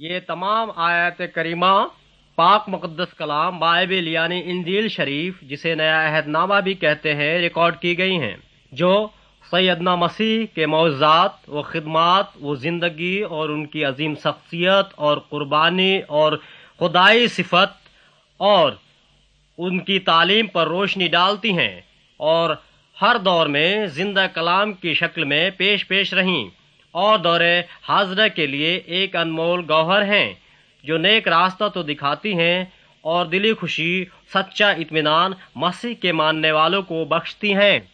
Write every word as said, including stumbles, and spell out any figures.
یہ تمام آیات کریمہ پاک مقدس کلام بائبل یعنی انجیل شریف جسے نیا عہد نامہ بھی کہتے ہیں ریکارڈ کی گئی ہیں، جو سیدنا مسیح کے معجزات و خدمات و زندگی اور ان کی عظیم شخصیت اور قربانی اور خدائی صفت اور ان کی تعلیم پر روشنی ڈالتی ہیں اور ہر دور میں زندہ کلام کی شکل میں پیش پیش رہیں اور دور حاضرہ کے لیے ایک انمول گوہر ہیں جو نیک راستہ تو دکھاتی ہیں اور دلی خوشی سچا اطمینان مسیح کے ماننے والوں کو بخشتی ہیں۔